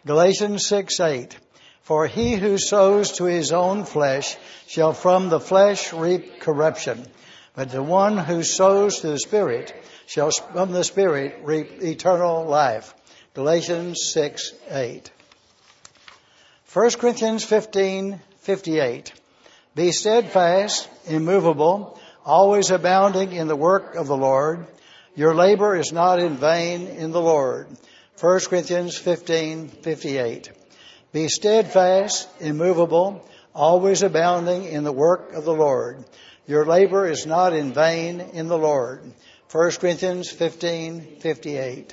Galatians 6:8. For he who sows to his own flesh shall from the flesh reap corruption, but the one who sows to the Spirit shall from the Spirit reap eternal life. Galatians 6:8. 1 Corinthians 15:58. Be steadfast, immovable, always abounding in the work of the Lord. Your labor is not in vain in the Lord. 1 Corinthians 15:58. Be steadfast, immovable, always abounding in the work of the Lord. Your labor is not in vain in the Lord. 1 Corinthians 15:58.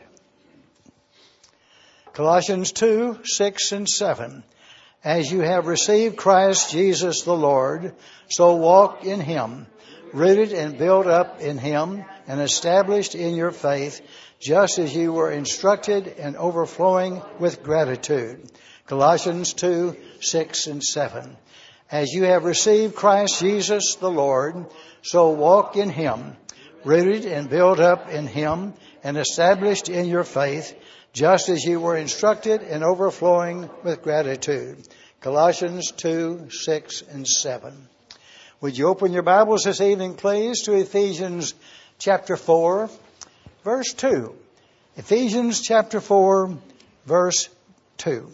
Colossians 2:6 and 7. As you have received Christ Jesus the Lord, so walk in Him, rooted and built up in Him, and established in your faith, just as you were instructed and overflowing with gratitude. Colossians 2:6 and 7. As you have received Christ Jesus the Lord, so walk in Him, rooted and built up in Him, and established in your faith, just as you were instructed and overflowing with gratitude. Colossians 2:6 and 7. Would you open your Bibles this evening, please, to Ephesians chapter 4, verse 2. Ephesians chapter 4, verse 2.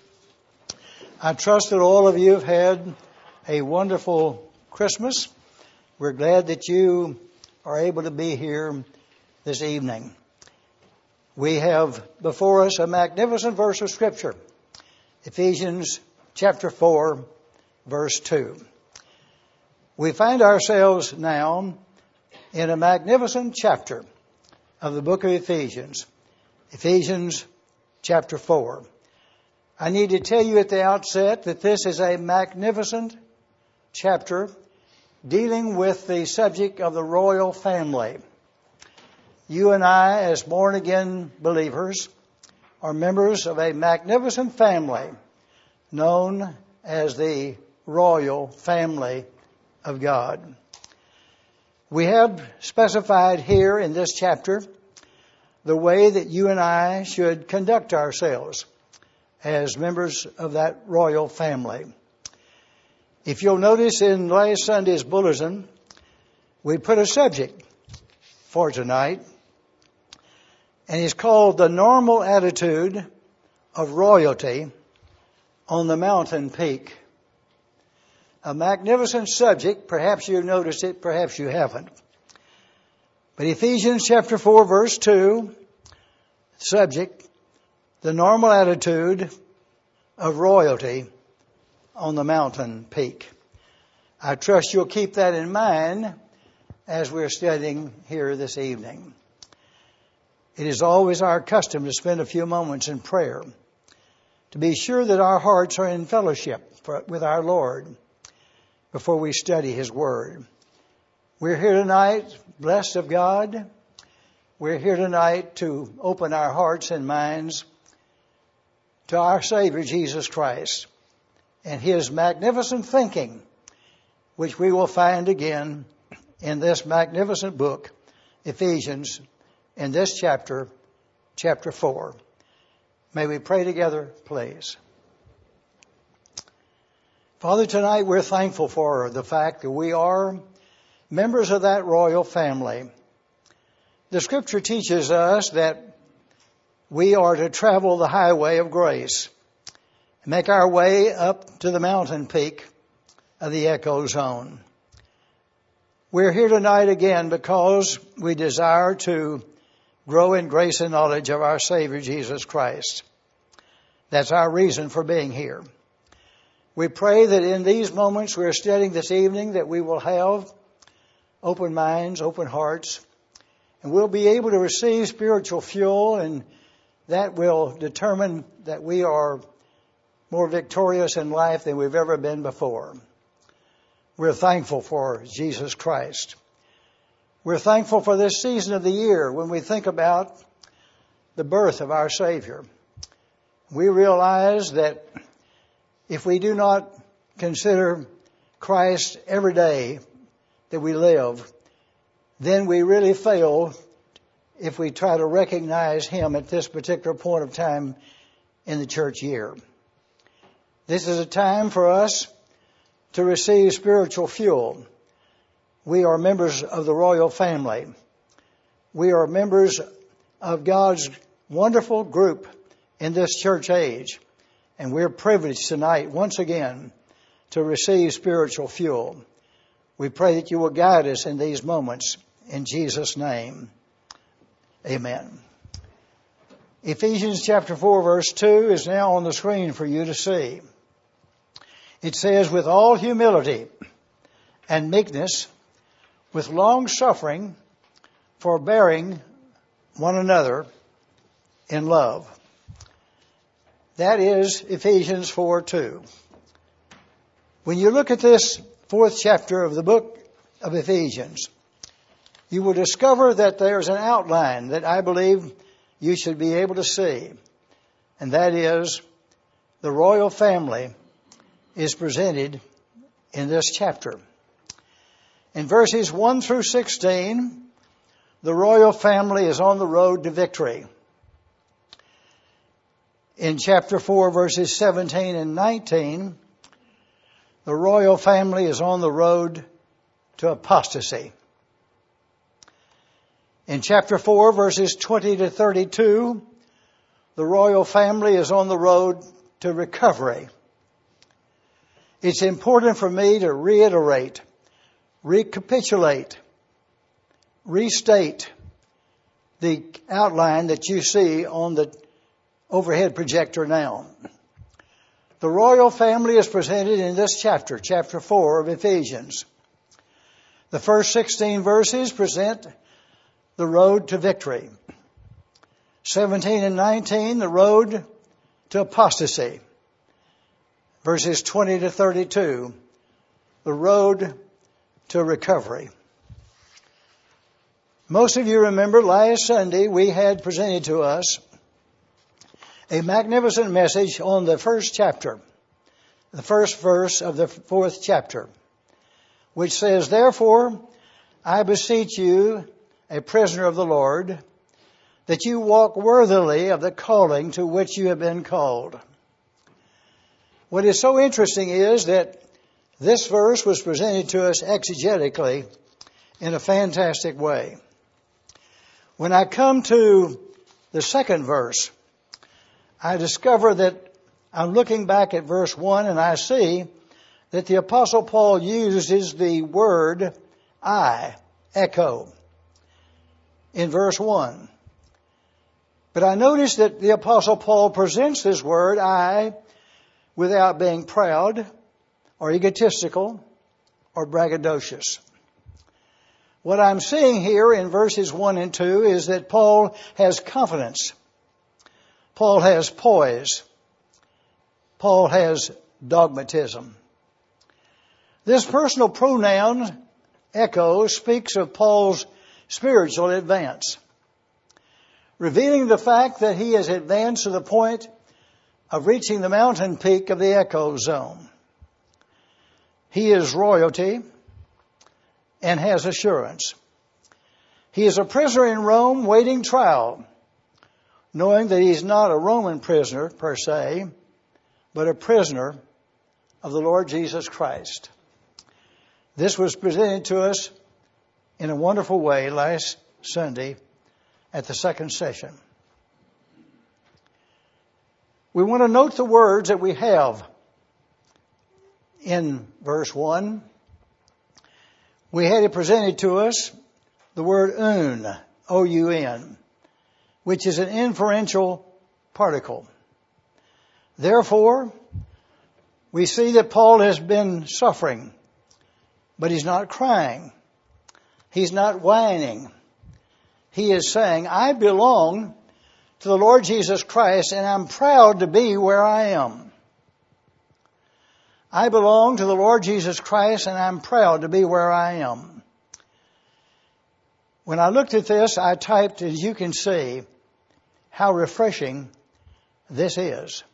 I trust that all of you have had a wonderful Christmas. We're glad that you are able to be here this evening. We have before us a magnificent verse of Scripture, Ephesians chapter 4, verse 2. We find ourselves now in a magnificent chapter of the book of Ephesians, Ephesians chapter 4. I need to tell you at the outset that this is a magnificent chapter dealing with the subject of the royal family. You and I, as born-again believers, are members of a magnificent family known as the royal family of God. We have specified here in this chapter the way that you and I should conduct ourselves as members of that royal family. If you'll notice in last Sunday's bulletin, we put a subject for tonight, and it's called The Normal Attitude of Royalty on the Mountain Peak. A magnificent subject. Perhaps you've noticed it, perhaps you haven't. But Ephesians chapter 4, verse 2, subject, the normal attitude of royalty on the mountain peak. I trust you'll keep that in mind as we're studying here this evening. It is always our custom to spend a few moments in prayer, to be sure that our hearts are in fellowship with our Lord before we study His Word. We're here tonight, blessed of God. We're here tonight to open our hearts and minds to our Savior Jesus Christ and His magnificent thinking, which we will find again in this magnificent book, Ephesians, in this chapter 4. May we pray together, please. Father, tonight we're thankful for the fact that we are members of that royal family. The Scripture teaches us that we are to travel the highway of grace, make our way up to the mountain peak of the Echo Zone. We're here tonight again because we desire to grow in grace and knowledge of our Savior Jesus Christ. That's our reason for being here. We pray that in these moments we're studying this evening that we will have open minds, open hearts, and we'll be able to receive spiritual fuel, and that will determine that we are more victorious in life than we've ever been before. We're thankful for Jesus Christ. We're thankful for this season of the year when we think about the birth of our Savior. We realize that if we do not consider Christ every day that we live, then we really fail if we try to recognize Him at this particular point of time in the church year. This is a time for us to receive spiritual fuel. We are members of the royal family. We are members of God's wonderful group in this church age. And we're privileged tonight, once again, to receive spiritual fuel. We pray that you will guide us in these moments. In Jesus' name, amen. Ephesians chapter 4, verse 2 is now on the screen for you to see. It says, with all humility and meekness, with long suffering, forbearing one another in love. That is Ephesians 4:2. When you look at this 4th chapter of the book of Ephesians, you will discover that there's an outline that I believe you should be able to see. And that is, the royal family is presented in this chapter. In verses 1 through 16, the royal family is on the road to victory. In chapter 4, verses 17 and 19, the royal family is on the road to apostasy. In chapter 4, verses 20 to 32, the royal family is on the road to recovery. It's important for me to reiterate, recapitulate, restate the outline that you see on the overhead projector now. The royal family is presented in this chapter, chapter 4 of Ephesians. The first 16 verses present the road to victory. 17 and 19, the road to apostasy. Verses 20 to 32, the road to recovery. Most of you remember last Sunday we had presented to us a magnificent message on the first chapter, the first verse of the 4th chapter, which says, therefore, I beseech you, a prisoner of the Lord, that you walk worthily of the calling to which you have been called. What is so interesting is that this verse was presented to us exegetically in a fantastic way. When I come to the second verse, I discover that I'm looking back at verse 1 and I see that the Apostle Paul uses the word I, echo, in verse 1. But I notice that the Apostle Paul presents this word I without being proud or egotistical or braggadocious. What I'm seeing here in verses 1 and 2 is that Paul has confidence. Paul has poise. Paul has dogmatism. This personal pronoun, echo, speaks of Paul's spiritual advance, revealing the fact that he has advanced to the point of reaching the mountain peak of the echo zone. He is royalty and has assurance. He is a prisoner in Rome waiting trial, knowing that he's not a Roman prisoner per se, but a prisoner of the Lord Jesus Christ. This was presented to us in a wonderful way last Sunday at the second session. We want to note the words that we have in verse 1. We had it presented to us, the word un, O-U-N, which is an inferential particle. Therefore, we see that Paul has been suffering, but he's not crying. He's not whining. He is saying, I belong to the Lord Jesus Christ, and I'm proud to be where I am. I belong to the Lord Jesus Christ, and I'm proud to be where I am. When I looked at this, I typed, as you can see, how refreshing this is.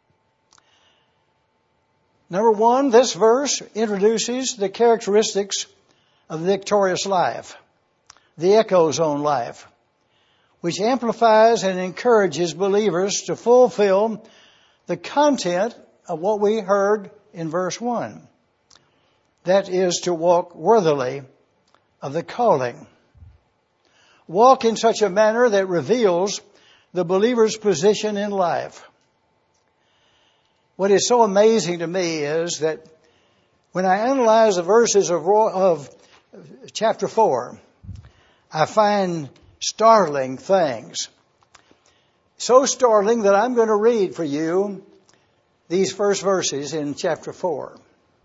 Number one, this verse introduces the characteristics of the victorious life, the echo zone life, which amplifies and encourages believers to fulfill the content of what we heard in verse 1. That is to walk worthily of the calling. Walk in such a manner that reveals the believer's position in life. What is so amazing to me is that when I analyze the verses of chapter 4, I find startling things. So startling that I'm going to read for you these first verses in chapter 4.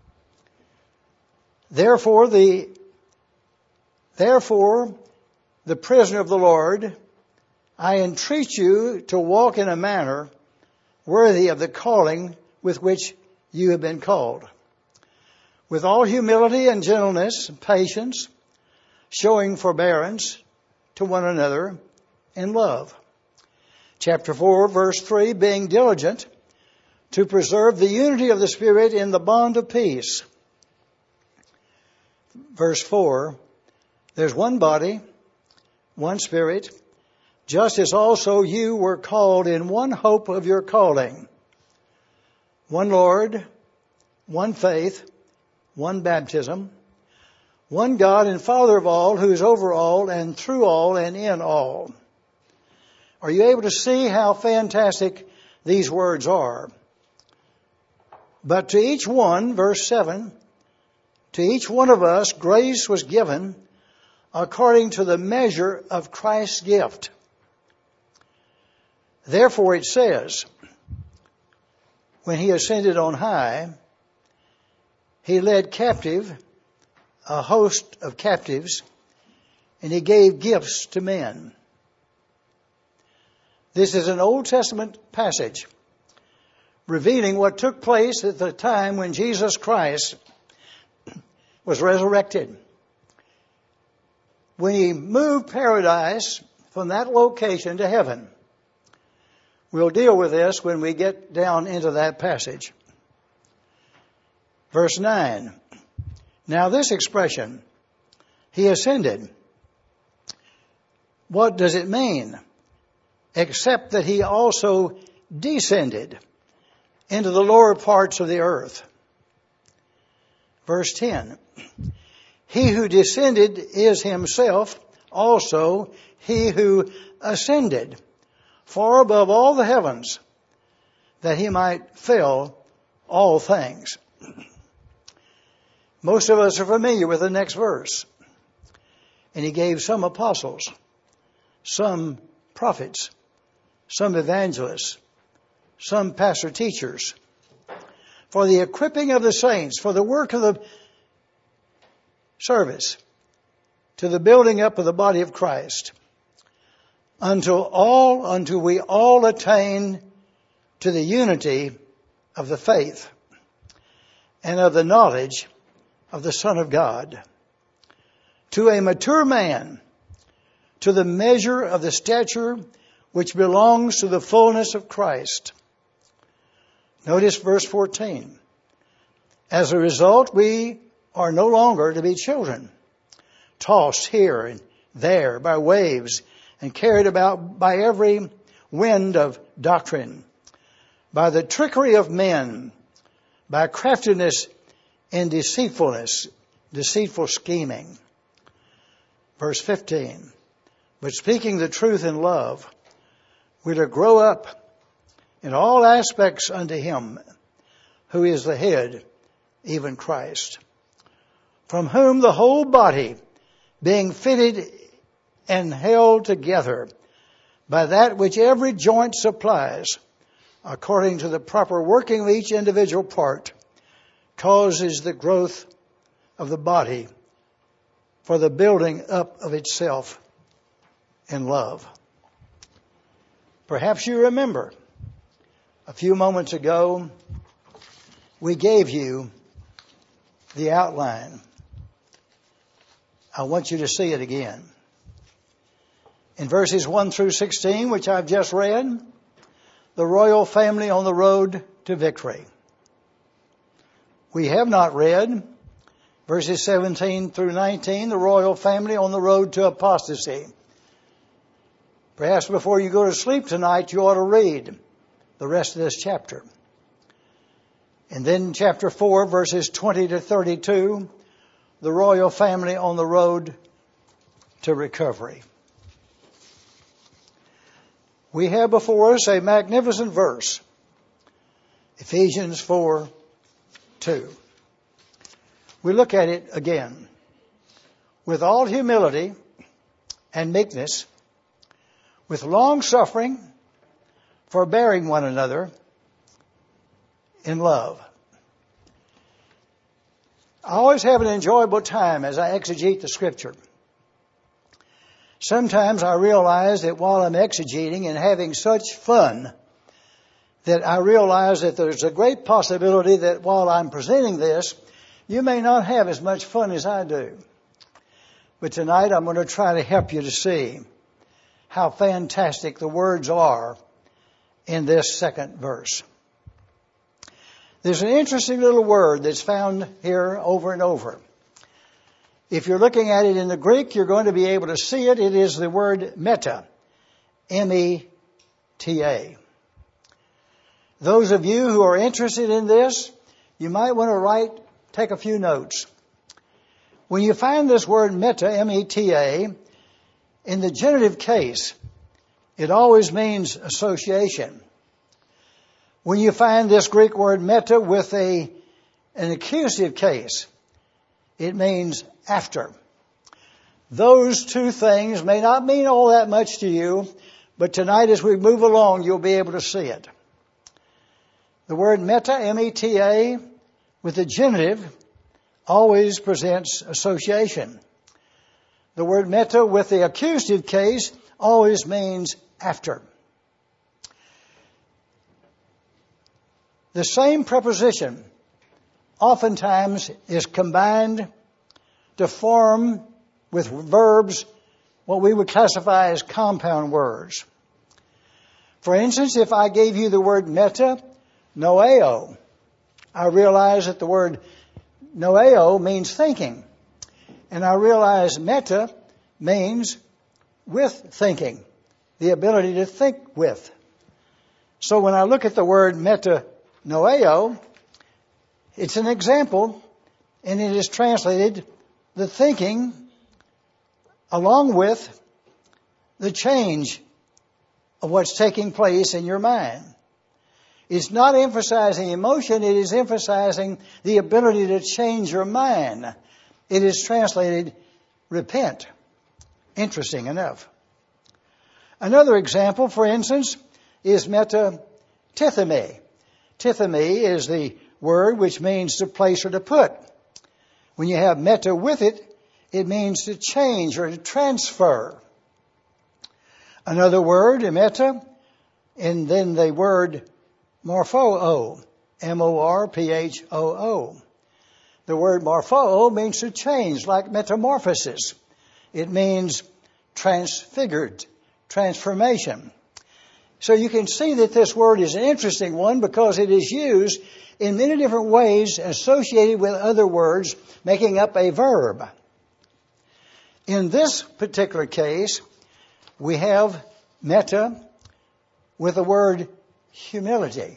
Therefore, the prisoner of the Lord, I entreat you to walk in a manner worthy of the calling with which you have been called, with all humility and gentleness and patience, showing forbearance to one another in love. Chapter 4, verse 3, being diligent to preserve the unity of the Spirit in the bond of peace. Verse 4, there's one body, one Spirit, just as also you were called in one hope of your calling. One Lord, one faith, one baptism, one God and Father of all, who is over all and through all and in all. Are you able to see how fantastic these words are? But to each one, verse 7, to each one of us grace was given according to the measure of Christ's gift. Therefore it says, when he ascended on high, he led captive a host of captives, and he gave gifts to men. This is an Old Testament passage revealing what took place at the time when Jesus Christ was resurrected. When he moved paradise from that location to heaven. We'll deal with this when we get down into that passage. Verse 9. Now this expression, he ascended, what does it mean? Except that he also descended into the lower parts of the earth. Verse 10. He who descended is himself also he who ascended far above all the heavens, that he might fill all things. Most of us are familiar with the next verse. And he gave some apostles, some prophets, some evangelists, some pastor teachers, for the equipping of the saints, for the work of the service, to the building up of the body of Christ, until we all attain to the unity of the faith and of the knowledge of the Son of God, to a mature man, to the measure of the stature which belongs to the fullness of Christ. Notice verse 14. As a result, we are no longer to be children, tossed here and there by waves and carried about by every wind of doctrine, by the trickery of men, by craftiness and deceitfulness, deceitful scheming. Verse 15. But speaking the truth in love, we're to grow up in all aspects unto him who is the head, even Christ, from whom the whole body, being fitted and held together by that which every joint supplies, according to the proper working of each individual part, causes the growth of the body for the building up of itself in love. Perhaps you remember a few moments ago we gave you the outline. I want you to see it again. In verses 1 through 16, which I've just read, the royal family on the road to victory. We have not read verses 17 through 19, the royal family on the road to apostasy. Perhaps before you go to sleep tonight, you ought to read the rest of this chapter. And then chapter 4, verses 20 to 32, the royal family on the road to recovery. We have before us a magnificent verse, Ephesians 4:2. We look at it again. With all humility and meekness, with long suffering, forbearing one another in love. I always have an enjoyable time as I exegete the Scripture. Sometimes I realize that while I'm exegeting and having such fun, that I realize that there's a great possibility that while I'm presenting this, you may not have as much fun as I do. But tonight I'm going to try to help you to see how fantastic the words are in this second verse. There's an interesting little word that's found here over and over. If you're looking at it in the Greek, you're going to be able to see it. It is the word meta, M-E-T-A. Those of you who are interested in this, you might want to take a few notes. When you find this word meta, M-E-T-A, in the genitive case, it always means association. When you find this Greek word meta with an accusative case, it means after. Those two things may not mean all that much to you, but tonight as we move along, you'll be able to see it. The word meta, M-E-T-A, with the genitive, always presents association. The word meta with the accusative case always means after. The same preposition oftentimes is combined to form with verbs what we would classify as compound words. For instance, if I gave you the word meta, noeo, I realize that the word noeo means thinking. And I realize meta means with thinking, the ability to think with. So when I look at the word meta noeo, it's an example, and it is translated the thinking along with the change of what's taking place in your mind. It's not emphasizing emotion, it is emphasizing the ability to change your mind. It is translated repent. Interesting enough. Another example, for instance, is metatithemi. Tithemi is the word which means to place or to put. When you have meta with it, it means to change or to transfer. Another word, meta, and then the word morphoo, M-O-R-P-H-O-O. The word morphoo means to change, like metamorphosis. It means transfigured, transformation. So you can see that this word is an interesting one because it is used in many different ways associated with other words, making up a verb. In this particular case, we have meta with the word humility.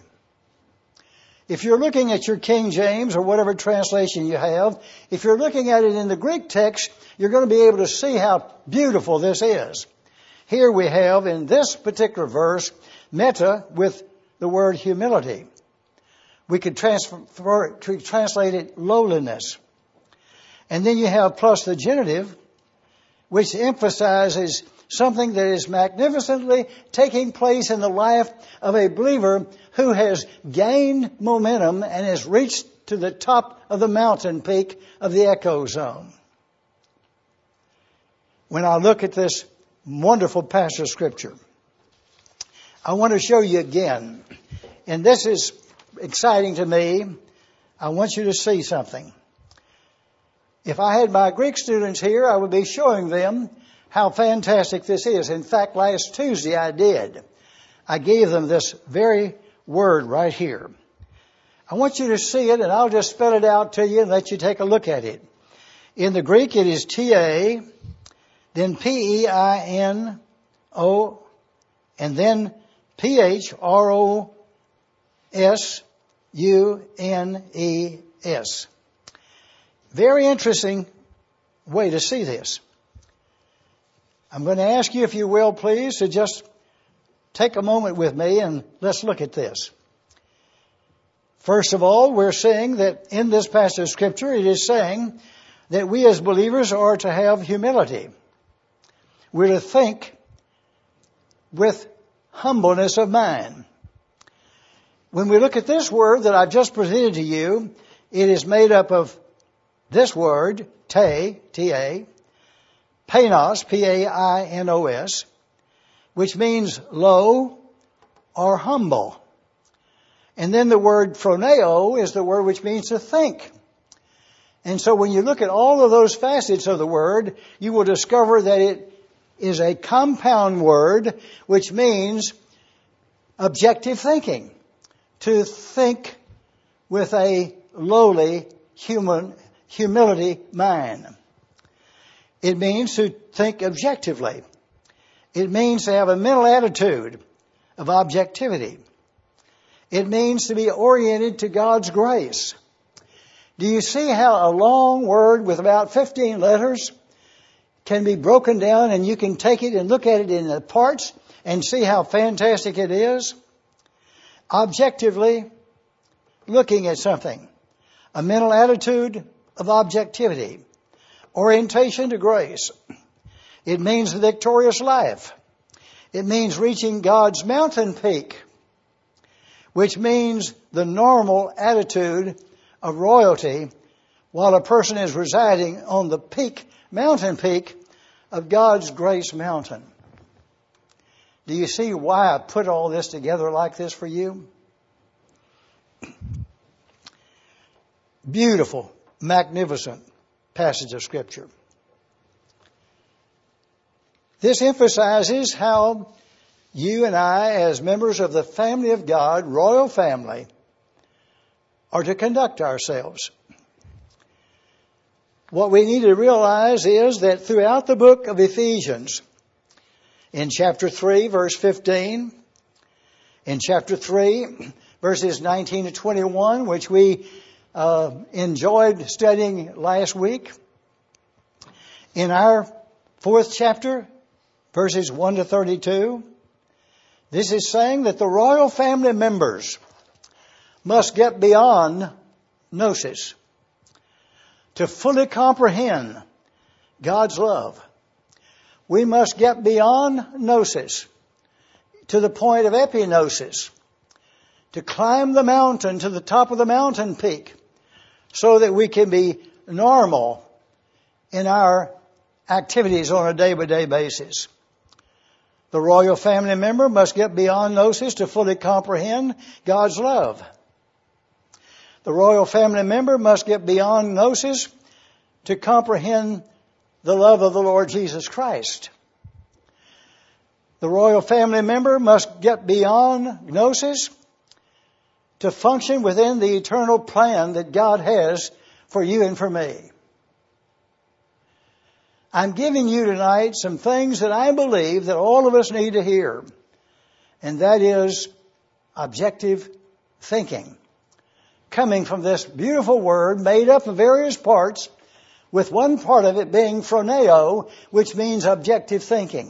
If you're looking at your King James or whatever translation you have, if you're looking at it in the Greek text, you're going to be able to see how beautiful this is. Here we have, in this particular verse, meta with the word humility. We could translate it lowliness. And then you have plus the genitive, which emphasizes something that is magnificently taking place in the life of a believer who has gained momentum and has reached to the top of the mountain peak of the echo zone. When I look at this wonderful passage of Scripture, I want to show you again, and this is exciting to me. I want you to see something. If I had my Greek students here, I would be showing them how fantastic this is. In fact, last Tuesday I did. I gave them this very word right here. I want you to see it, and I'll just spell it out to you and let you take a look at it. In the Greek, it is T-A, then P-E-I-N-O, and then P-H-R-O-U-S. S-U-N-E-S. Very interesting way to see this. I'm going to ask you, if you will, please, to just take a moment with me and let's look at this. First of all, we're seeing that in this passage of Scripture, it is saying that we as believers are to have humility. We're to think with humbleness of mind. When we look at this word that I've just presented to you, it is made up of this word, te, T-A, painos, P-A-I-N-O-S, which means low or humble. And then the word phroneo is the word which means to think. And so when you look at all of those facets of the word, you will discover that it is a compound word which means objective thinking. To think with a lowly humility mind. It means to think objectively. It means to have a mental attitude of objectivity. It means to be oriented to God's grace. Do you see how a long word with about 15 letters can be broken down and you can take it and look at it in the parts and see how fantastic it is? Objectively looking at something. A mental attitude of objectivity. Orientation to grace. It means the victorious life. It means reaching God's mountain peak, which means the normal attitude of royalty while a person is residing on the peak, mountain peak of God's grace mountain. Do you see why I put all this together like this for you? Beautiful, magnificent passage of Scripture. This emphasizes how you and I, as members of the family of God, royal family, are to conduct ourselves. What we need to realize is that throughout the book of Ephesians, in chapter 3, verse 15, in chapter 3, verses 19 to 21, which we enjoyed studying last week, in our 4th chapter, verses 1 to 32, this is saying that the royal family members must get beyond gnosis to fully comprehend God's love. We must get beyond gnosis to the point of epignosis, to climb the mountain to the top of the mountain peak so that we can be normal in our activities on a day-by-day basis. The royal family member must get beyond gnosis to fully comprehend God's love. The royal family member must get beyond gnosis to comprehend the love of the Lord Jesus Christ. The royal family member must get beyond gnosis to function within the eternal plan that God has for you and for me. I'm giving you tonight some things that I believe that all of us need to hear. And that is objective thinking. Coming from this beautiful word made up of various parts, with one part of it being phroneo, which means objective thinking.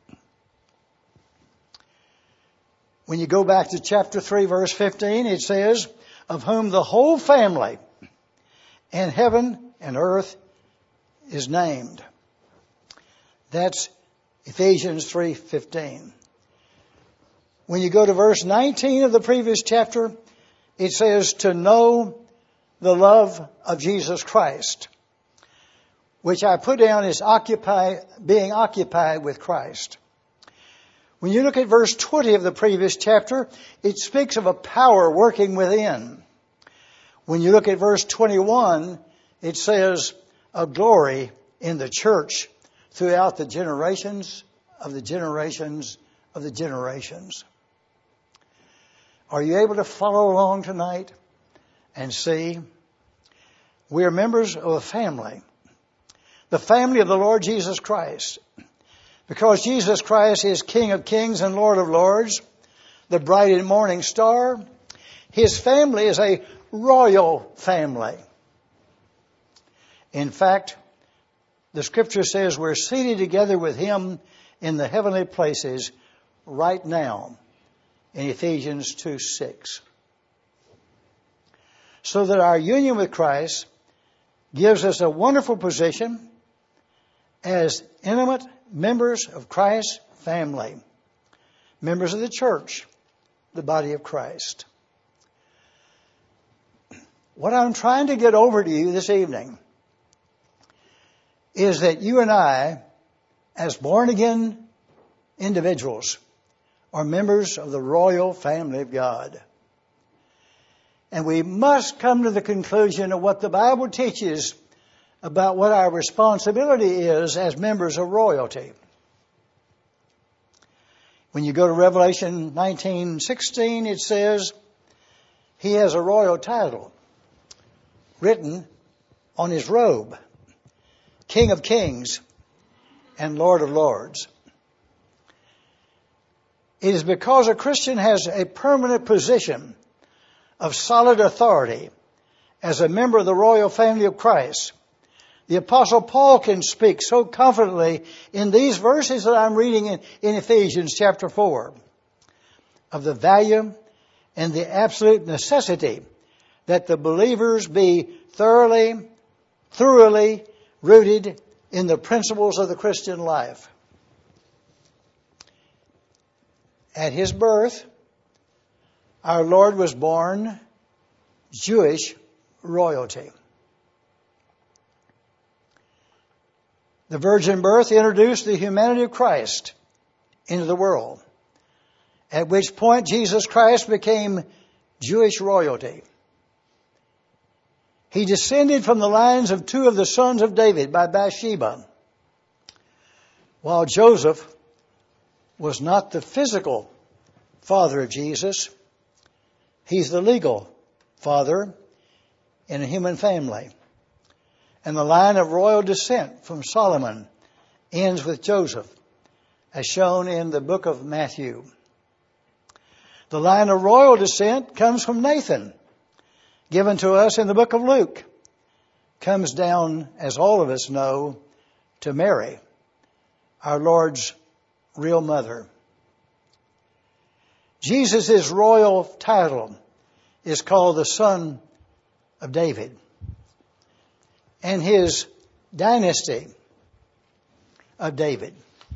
When you go back to chapter 3, verse 15, it says, of whom the whole family in heaven and earth is named. That's Ephesians 3:15. When you go to verse 19 of the previous chapter, it says to know the love of Jesus Christ, which I put down as being occupied with Christ. When you look at verse 20 of the previous chapter, it speaks of a power working within. When you look at verse 21, it says a glory in the church throughout the generations of the generations of the generations. Are you able to follow along tonight and see? We are members of a family. The family of the Lord Jesus Christ. Because Jesus Christ is King of Kings and Lord of Lords, the bright and morning star. His family is a royal family. In fact, the Scripture says we're seated together with Him in the heavenly places right now in Ephesians 2:6. So that our union with Christ gives us a wonderful position as intimate members of Christ's family, members of the church, the body of Christ. What I'm trying to get over to you this evening is that you and I, as born-again individuals, are members of the royal family of God. And we must come to the conclusion of what the Bible teaches about what our responsibility is as members of royalty. When you go to Revelation 19:16, it says, He has a royal title written on His robe, King of Kings and Lord of Lords. It is because a Christian has a permanent position of solid authority as a member of the royal family of Christ. The Apostle Paul can speak so confidently in these verses that I'm reading in Ephesians chapter 4 of the value and the absolute necessity that the believers be thoroughly rooted in the principles of the Christian life. At His birth, our Lord was born Jewish royalty. The virgin birth introduced the humanity of Christ into the world, at which point Jesus Christ became Jewish royalty. He descended from the lines of two of the sons of David by Bathsheba, while Joseph was not the physical father of Jesus. He's the legal father in a human family. And the line of royal descent from Solomon ends with Joseph, as shown in the book of Matthew. The line of royal descent comes from Nathan, given to us in the book of Luke. Comes down, as all of us know, to Mary, our Lord's real mother. Jesus' royal title is called the Son of David. And His dynasty of David.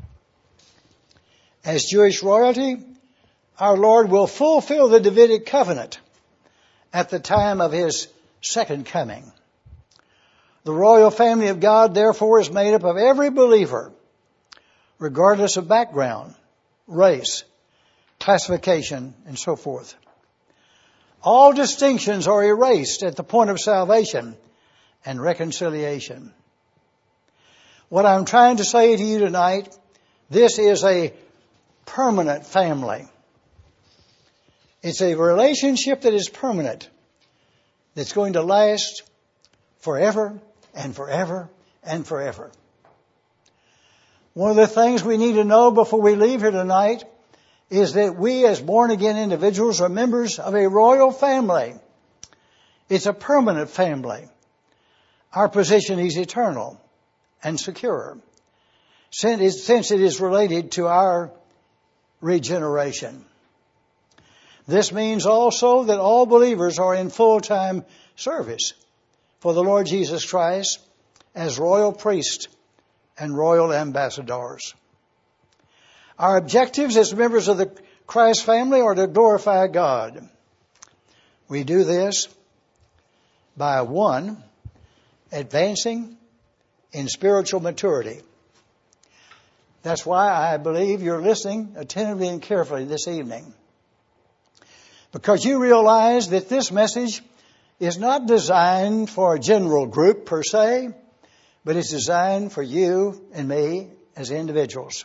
As Jewish royalty, our Lord will fulfill the Davidic covenant at the time of His second coming. The royal family of God, therefore, is made up of every believer, regardless of background, race, classification, and so forth. All distinctions are erased at the point of salvation and reconciliation. What I'm trying to say to you tonight, this is a permanent family. It's a relationship that is permanent, that's going to last forever and forever and forever. One of the things we need to know before we leave here tonight is that we as born-again individuals are members of a royal family. It's a permanent family. Our position is eternal and secure, since it is related to our regeneration. This means also that all believers are in full-time service for the Lord Jesus Christ as royal priests and royal ambassadors. Our objectives as members of the Christ family are to glorify God. We do this by, one, advancing in spiritual maturity. That's why I believe you're listening attentively and carefully this evening. Because you realize that this message is not designed for a general group per se, but it's designed for you and me as individuals.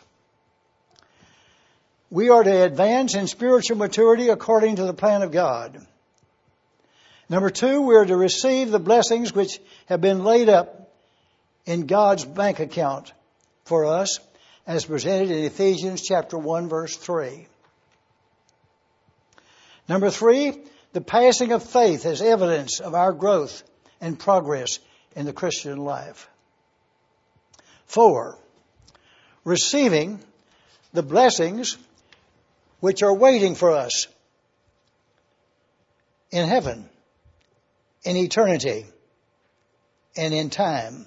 We are to advance in spiritual maturity according to the plan of God. Number two, we are to receive the blessings which have been laid up in God's bank account for us, as presented in Ephesians chapter 1, verse 3. Number three, the passing of faith as evidence of our growth and progress in the Christian life. 4, receiving the blessings which are waiting for us in heaven, in eternity, and in time.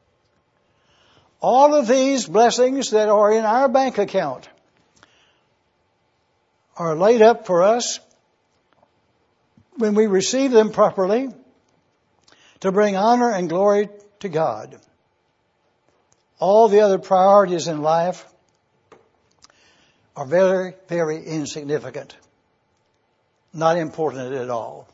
All of these blessings that are in our bank account are laid up for us when we receive them properly to bring honor and glory to God. All the other priorities in life are very, very insignificant. Not important at all.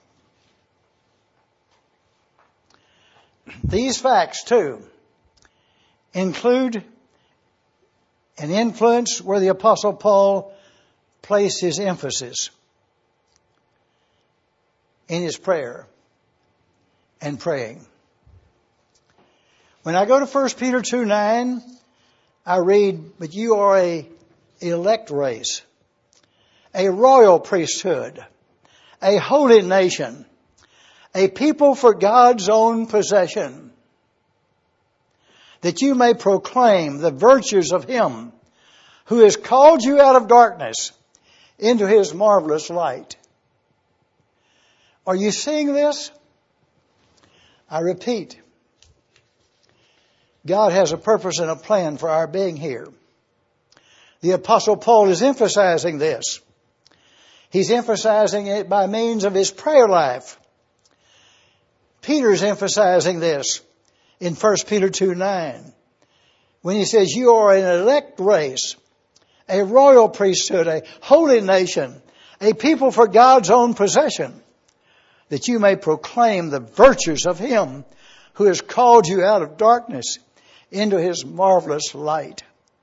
These facts, too, include an influence where the Apostle Paul placed his emphasis in his prayer and praying. When I go to 1 Peter 2:9, I read, "But you are a elect race, a royal priesthood, a holy nation, a people for God's own possession, that you may proclaim the virtues of Him who has called you out of darkness into His marvelous light." Are you seeing this? I repeat, God has a purpose and a plan for our being here. The Apostle Paul is emphasizing this. He's emphasizing it by means of his prayer life. Peter's emphasizing this in 1 Peter 2:9 when he says, "You are an elect race, a royal priesthood, a holy nation, a people for God's own possession, that you may proclaim the virtues of Him who has called you out of darkness into His marvelous light."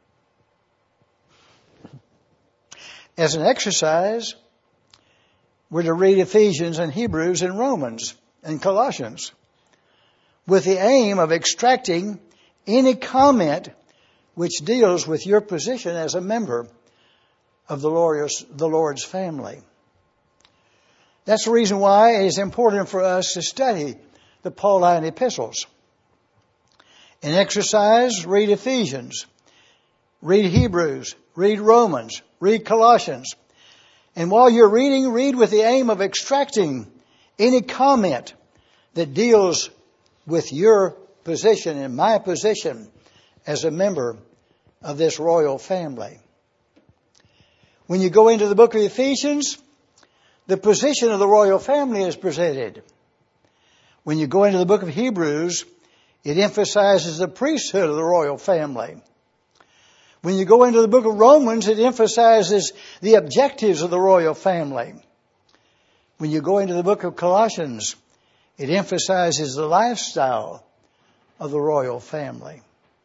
As an exercise, we're to read Ephesians and Hebrews and Romans and Colossians with the aim of extracting any comment which deals with your position as a member of the Lord's family. That's the reason why it is important for us to study the Pauline epistles. In exercise, read Ephesians, read Hebrews, read Romans, read Colossians. And while you're reading, read with the aim of extracting any comment that deals with your position and my position as a member of this royal family. When you go into the book of Ephesians, the position of the royal family is presented. When you go into the book of Hebrews, it emphasizes the priesthood of the royal family. When you go into the book of Romans, it emphasizes the objectives of the royal family. When you go into the book of Colossians, it emphasizes the lifestyle of the royal family.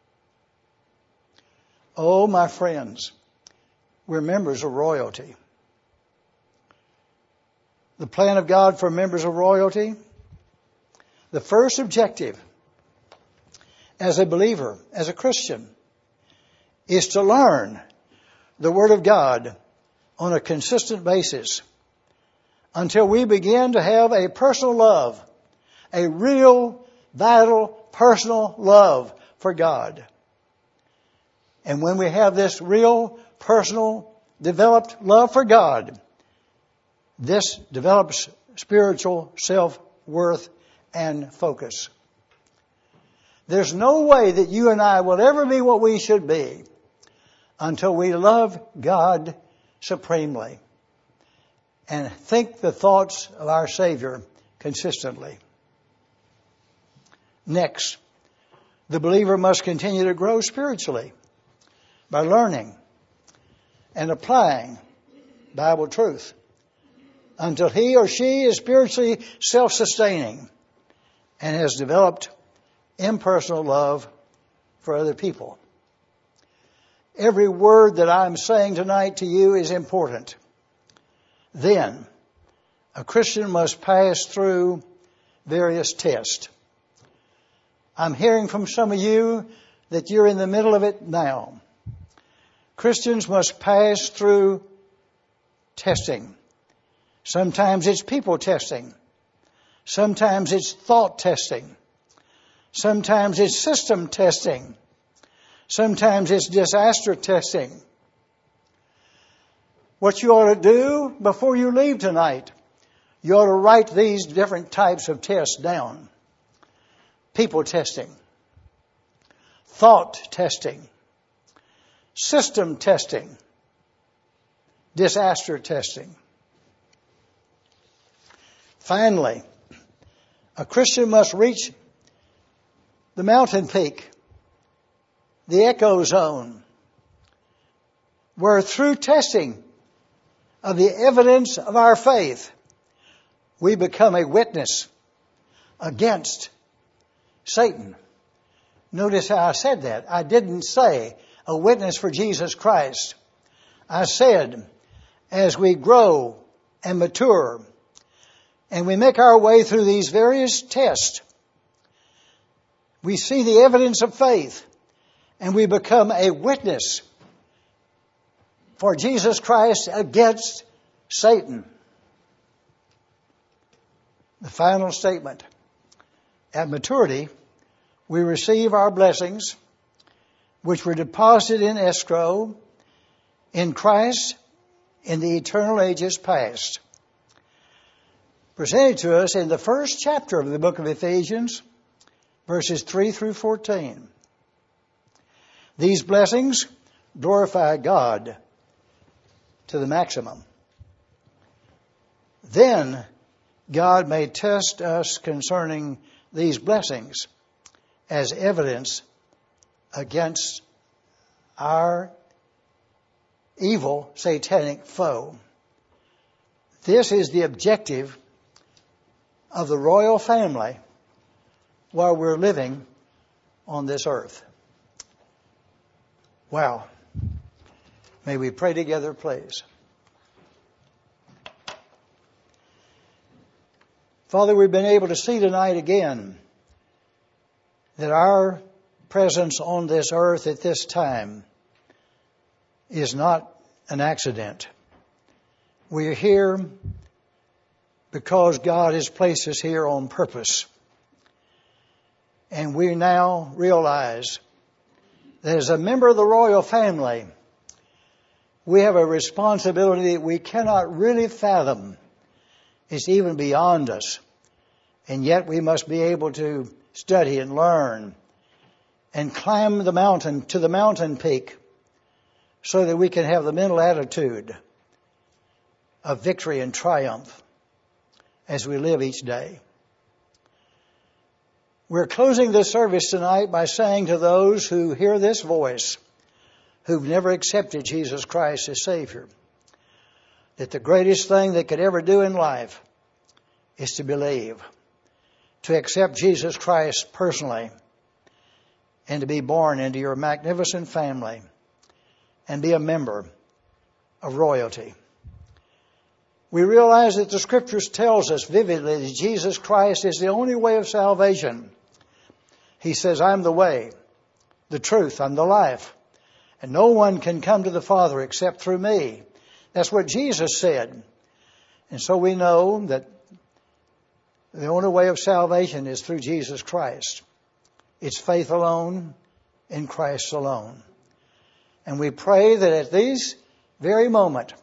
Oh, my friends, we're members of royalty. The plan of God for members of royalty, the first objective as a believer, as a Christian, is to learn the Word of God on a consistent basis until we begin to have a personal love, a real, vital, personal love for God. And when we have this real, personal, developed love for God, this develops spiritual self-worth and focus. There's no way that you and I will ever be what we should be until we love God supremely and think the thoughts of our Savior consistently. Next, the believer must continue to grow spiritually by learning and applying Bible truth until he or she is spiritually self-sustaining and has developed impersonal love for other people. Every word that I'm saying tonight to you is important. Then, a Christian must pass through various tests. I'm hearing from some of you that you're in the middle of it now. Christians must pass through testing Sometimes it's people testing. Sometimes it's thought testing. Sometimes it's system testing. Sometimes it's disaster testing. What you ought to do before you leave tonight, you ought to write these different types of tests down. People testing. Thought testing. System testing. Disaster testing. Finally, a Christian must reach the mountain peak, the echo zone, where through testing of the evidence of our faith, we become a witness against Satan. Notice how I said that. I didn't say a witness for Jesus Christ. I said, as we grow and mature, and we make our way through these various tests, we see the evidence of faith, and we become a witness for Jesus Christ against Satan. The final statement. At maturity, we receive our blessings, which were deposited in escrow in Christ in the eternal ages past. Presented to us in the first chapter of the book of Ephesians, verses 3 through 14. These blessings glorify God to the maximum. Then God may test us concerning these blessings as evidence against our evil satanic foe. This is the objective of the royal family while we're living on this earth. Wow. May we pray together, please. Father, we've been able to see tonight again that our presence on this earth at this time is not an accident. We're here because God has placed us here on purpose. And we now realize that as a member of the royal family, we have a responsibility that we cannot really fathom. It's even beyond us. And yet we must be able to study and learn and climb the mountain to the mountain peak so that we can have the mental attitude of victory and triumph as we live each day. We're closing this service tonight by saying to those who hear this voice, who've never accepted Jesus Christ as Savior, that the greatest thing they could ever do in life is to believe, to accept Jesus Christ personally, and to be born into your magnificent family and be a member of royalty. We realize that the Scriptures tells us vividly that Jesus Christ is the only way of salvation. He says, I'm the way, the truth, I'm the life. And no one can come to the Father except through me. That's what Jesus said. And so we know that the only way of salvation is through Jesus Christ. It's faith alone in Christ alone. And we pray that at this very moment,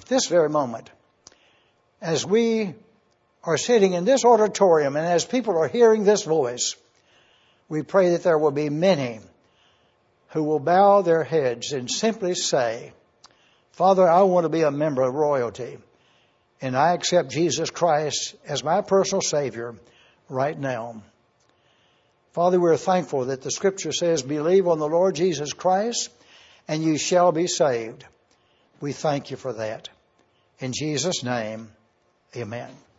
as we are sitting in this auditorium and as people are hearing this voice, we pray that there will be many who will bow their heads and simply say, Father, I want to be a member of royalty, and I accept Jesus Christ as my personal Savior right now. Father, we're thankful that the Scripture says, believe on the Lord Jesus Christ, and you shall be saved. We thank you for that. In Jesus' name, amen.